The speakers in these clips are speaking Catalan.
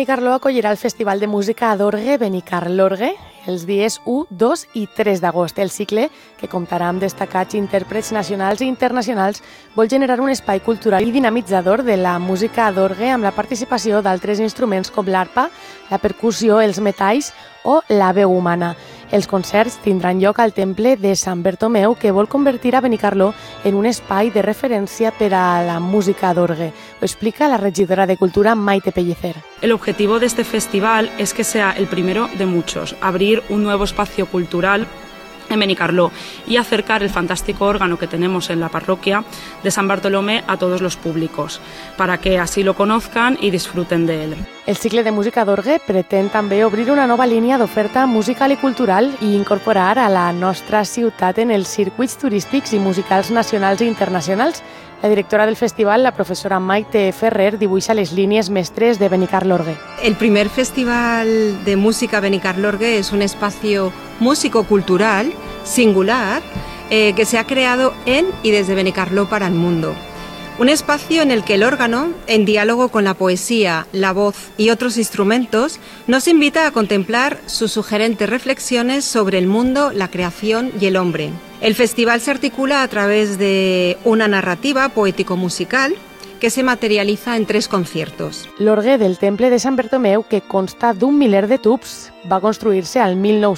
Benicarló acollirà el Festival de Música d'Orgue Benicarlorgue els dies 1, 2 i 3 d'agost. El cicle, que comptarà amb destacats intèrprets nacionals i internacionals, vol generar un espai cultural i dinamitzador de la música d'orgue amb la participació d'altres instruments com l'arpa, la percussió, els metalls o la veu humana. Els concerts tindran lloc al Temple de Sant Bertomeu, que vol convertir a Benicarló en un espai de referència per a la música d'orgue. Ho explica la regidora de Cultura, Maite Pellicer. El objetivo de este festival es que sea el primero de muchos, abrir un nuevo espacio cultural en Benicarló y acercar el fantástico órgano que tenemos en la parroquia de San Bartolomé a todos los públicos, para que así lo conozcan y disfruten de él. El cicle de música d'orgue pretén també obrir una nova línia d'oferta musical i cultural i incorporar a la nostra ciutat en els circuits turístics i musicals nacionals i internacionals. La directora del festival, la professora Maite Ferrer, dibuixa les línies mestres de Benicarlorgue. El primer festival de música Benicarlorgue es un espacio músico-cultural singular que se ha creado en y desde Benicarló para el mundo. Un espacio en el que el órgano, en diálogo con la poesía, la voz y otros instrumentos, nos invita a contemplar sus sugerentes reflexiones sobre el mundo, la creación y el hombre. El festival se articula a través de una narrativa poético-musical que se materializa en 3 conciertos. L'orgue del Temple de Sant Bertomeu, que consta d'un miler de tubs, va construir-se al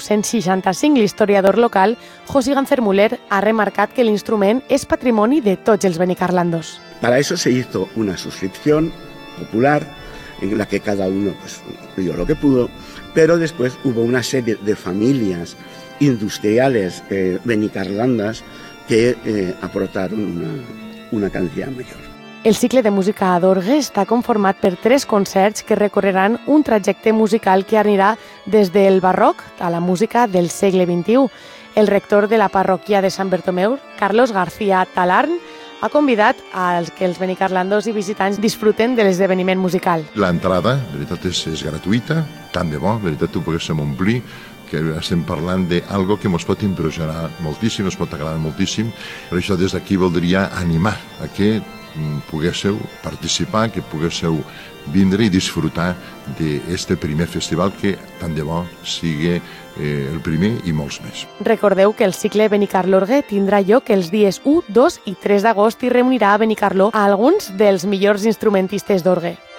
1965. L'historiador local, José Gancer Muller, ha remarcat que l'instrument és patrimoni de tots els benicarlandos. Para eso se hizo una suscripción popular en la que cada uno dio lo que pudo, pero después hubo una serie de familias industriales benicarlandas que aportaron una cantidad mayor. El cicle de música d'orgue està conformat per 3 concerts que recorreran un trajecte musical que anirà des del barroc a la música del segle XXI. El rector de la parròquia de Sant Bertomeu, Carlos García Talarn, ha convidat a que els benicarlandos i visitants disfruten de l'esdeveniment musical. L'entrada, de veritat, és gratuïta, tant de bo, de veritat, ho poguéssim omplir, que estem parlant d'algo que ens pot impressionar moltíssim, ens pot agradar moltíssim. Per això des d'aquí voldria animar a que poguéssiu participar, que poguéssiu vindre i disfrutar d'aquest primer festival que tant de bo sigui el primer i molts més. Recordeu que el cicle Benicarlorgue tindrà lloc els dies 1, 2 i 3 d'agost i reunirà a Benicarló a alguns dels millors instrumentistes d'orgue.